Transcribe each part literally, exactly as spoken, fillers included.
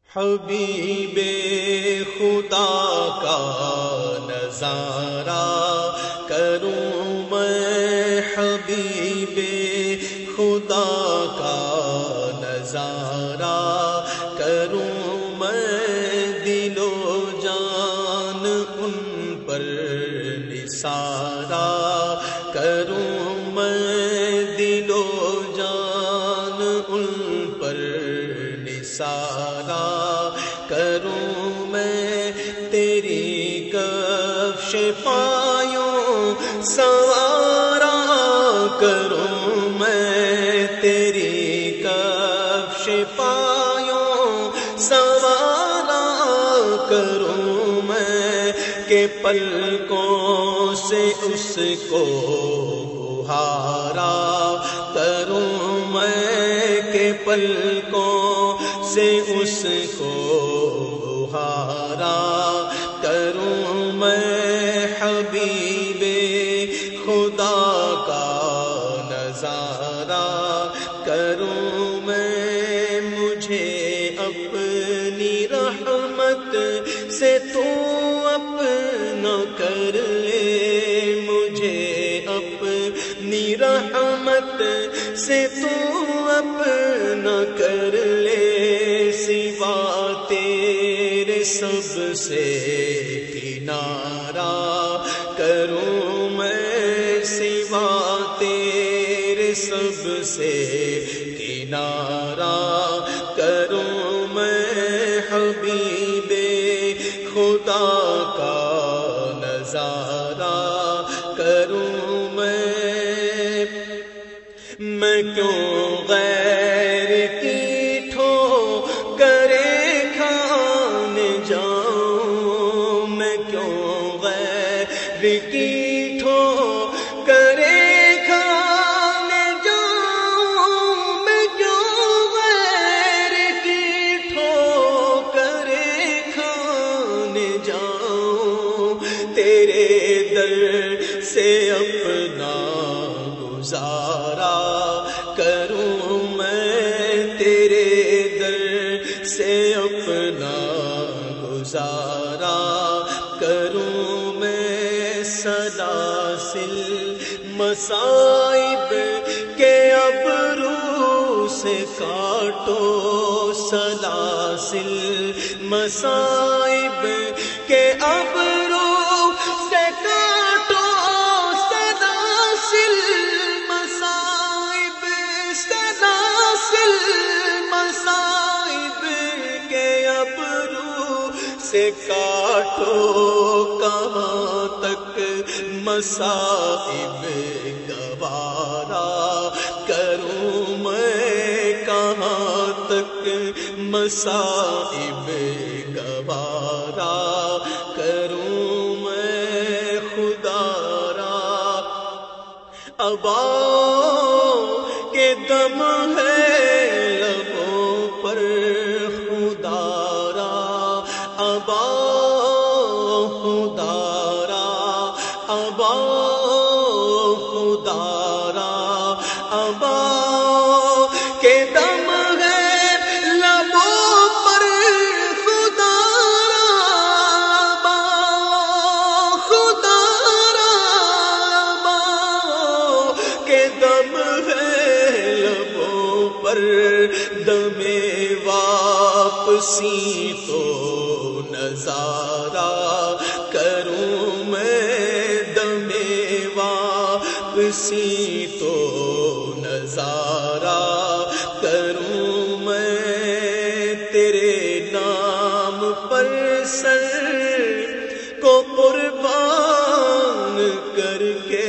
حبیب خدا کا نظارہ کروں میں، حبیب خدا کا نظارہ کروں میں، دل و جان ان پر نثارہ کروں میں، دل و جان ان پر نثارہ کروں میں، تیری کفش پایوں سوارا کروں میں، تیری کفش پایوں سوارا کروں میں، کہ پلکوں سے اس کو بہارا کروں میں، کہ پلکوں سے اس کو بہارا کروں میں، حبیب خدا کا نظارہ کروں میں، مجھے اپنی رحمت سے تو اپنا کر لے، مجھے اپنی رحمت سے تو اپنا کر لے، سوا تیرے سب سے کنارہ کروں میں، سوا تیرے سب سے کنارہ کروں میں، حبیب خدا کا نظارہ کروں میں، میں کیوں غیر کی ٹھوکریں کھانے جاؤں، میں کیوں غیر کی ٹھوکریں کھانے جاؤں، میں کیوں غیر کی ٹھوکریں کھانے جاؤں، تیرے در سے اپنا گزارا کروں میں، تیرے در سے اپنا گزارا کروں میں، سلاسل مصائب کے ابرو سے کاٹو، سلاسل مصائب کے ابرو سے کاٹو، سلاسل مصائب سلاسل مصائب کے ابرو سے کاٹو، کہاں تک مصائب گوارا کروں میں، کہاں تک مصائب گوارا کروں میں، خدا را ابا کے دم ہے لبوں پر، خدا را ابا خدا را ابا خدا را ابا کے دم ہے لبوں پر، خدا را ابا خدا را ابا کے دم ہے لبوں پر، دم واپسی تو نظارہ کروں میں، دم واپسی تو نظارہ کروں میں، تیرے نام پر سر کو قربان کر کے،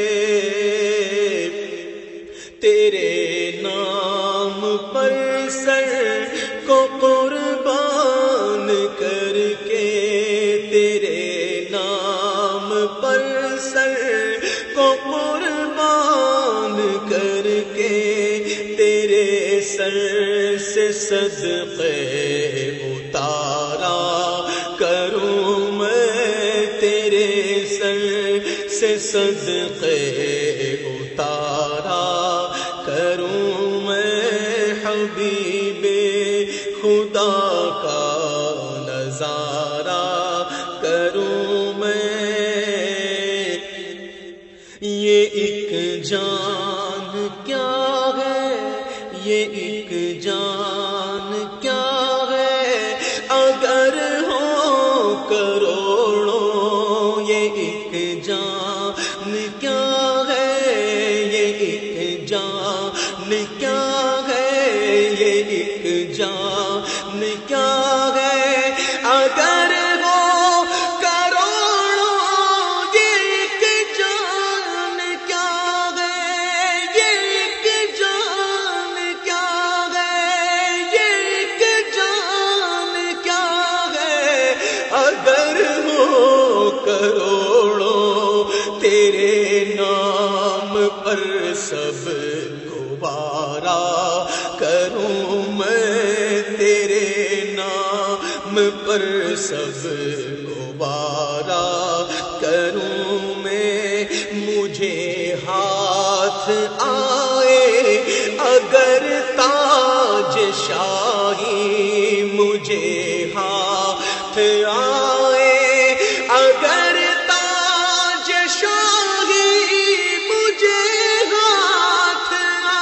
تیرے نام پر سر کو قربان کر کے، تیرے نام پر سر کو قربان کر کے، تیرے سر سے صدقے اتارا کروں میں، تیرے سر سے صدقے اتارا کروں میں، حبیب خدا کا نظارہ کروں میں، یہ ایک جان کیا ہے، یہ ایک جان کیا ہے، اگر ہو کروڑوں، یہ ایک جان کیا ہے، یہ ایک جان کیا ہے، یہ ایک جان کیا ہے، اگر ہو کروڑوں، یہ ایک جان کیا ہے، یہ ایک جان کیا ہے، یہ ایک جان کیا ہے، اگر ہو کروڑوں، تیرے نام پر سب گوارا کروں میں، تیرے نام پر سب گوارا کروں میں، مجھے ہاتھ آئے اگر تاج شاہی، مجھے ہاتھ آئے اگر تاج شاہی، مجھے ہاتھ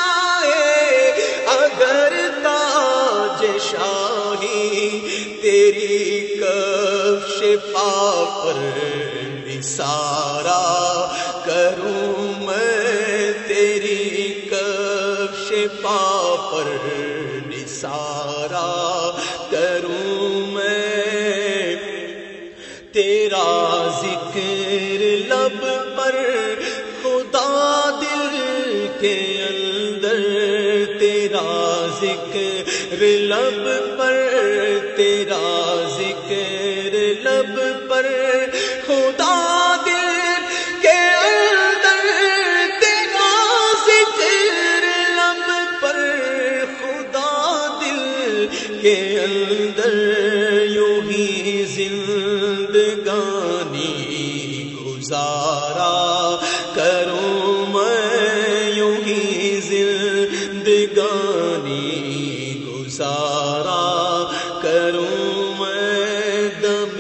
آئے اگر تاج شاہی، تیری کفش پا پر نثارا کروں میں، تیری کفش پا پر نثارا کروں میں، تیرا ذکر لب پر خدا دل کے اندر، تیرا ذکر لب پر، تیرا ذکر لب پر خدا دل کے اندر، تیرا ذکر لب پر خدا دل کے اندر، یوں ہی زندگانی گزارا کروں میں، یوں ہی زندگانی گزارا کروں میں، دم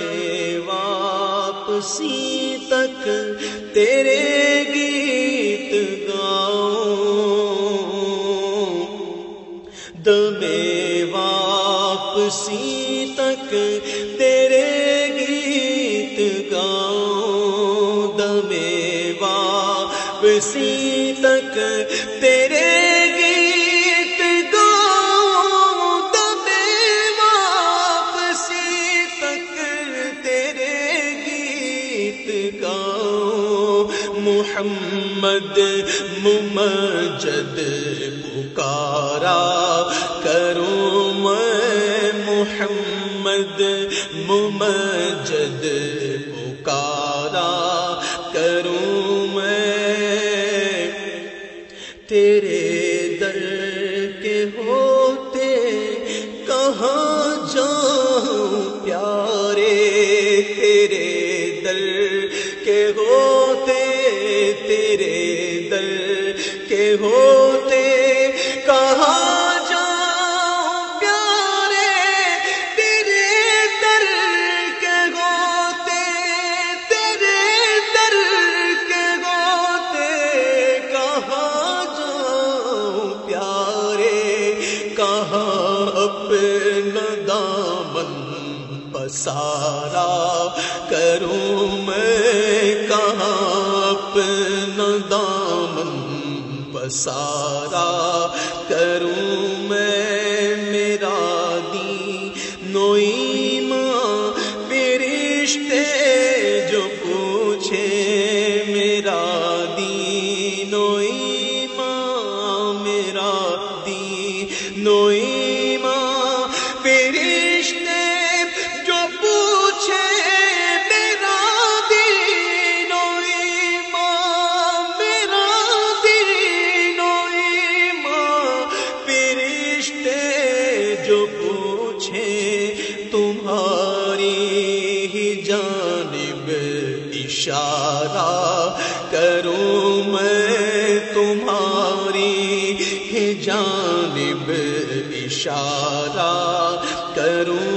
واپسی تک تیرے گیت گاؤں، دم واپسی تک تیرے گیت گاؤں، دم واپسی تک تیرے گیت گاؤں، دم واپسی تک تیرے گیت گاؤں، محمد ممجد پکارا کروں میں، محمد ممجد پکارا کروں میں، تیرے در کے ہوتے کہاں جاؤں پیارے، تیرے در کے ہوتے، تیرے در کے ہوتے کہاں جاؤں پیارے، تیرے در کے ہوتے، تیرے در کے ہوتے کہاں جاؤں پیارے، کہاں اپنا دامن پسارا کروں میں، کہاں اپنا دامن پسارا کروں میں، میرا دین و ایمان فرشتے جو پوچھے، میرا دین و ایمان، میرا دین و ایمان فرشتے جو پوچھے، میرا دین و ایمان، میرا دین و ایمان فرشتے جو پوچھے، تمہاری ہی جانب اشارہ کروں میں، تمہاری ہی جانب اشارہ کروں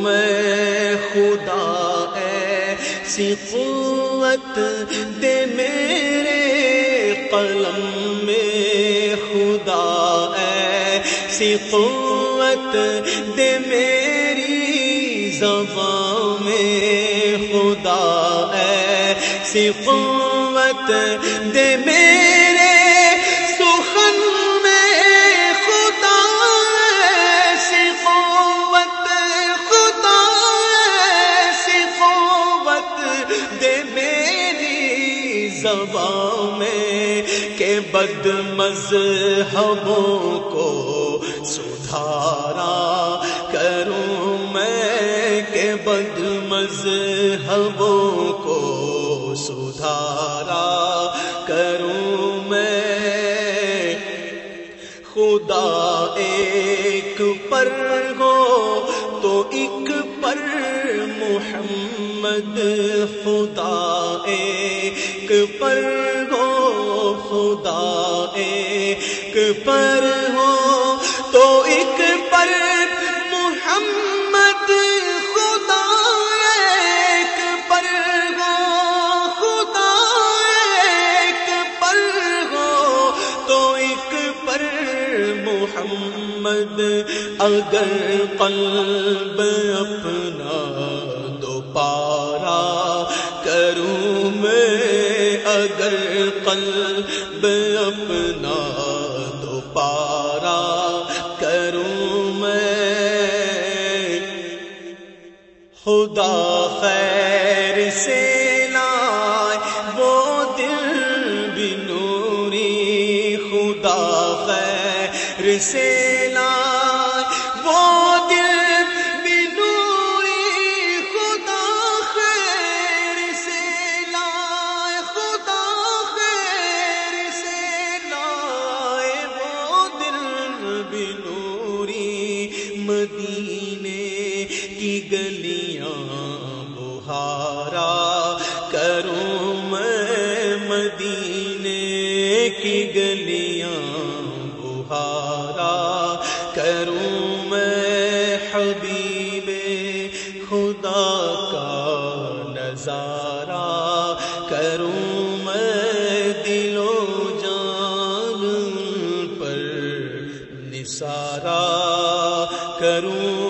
میں خدا ایسی قوت دے میرے قلم میں، خدا ایسی قوت دے میری زبان میں، خدا ایسی قوت دے میرے سخن میں، خدا ایسی قوت، خدا ایسی قوت دے میری زبان میں کہ بد مذہبوں کو سدھارا کروں میں، کہ بد مذہبوں کو سدھارا کروں میں۔ خدا ایک پر ہو تو ایک پر محمد، خدا ایک پر ہو، خدا ایک پر ہو تو ایک پر محمد، خدا ایک پر ہو، خدا ایک پر ہو تو ایک پر محمد۔ اگر قلب اپنا دوبارہ کروں میں، اگر قلب اپنا دوبارہ کروں میں، خدا خیر سے لائے وہ دل بھی نوری، خدا خیر سے لائے وہ دل بھی نوری، خدا خیر سے لائے، خدا خیر سے لائے وہ دل بھی نوری۔ مدینے کی گلیاں بہارا کروں میں، مدینے کی گلیاں بہارا کروں میں، حبیب خدا کا نظارہ کروں میں، دل و جان پر نثارہ کروں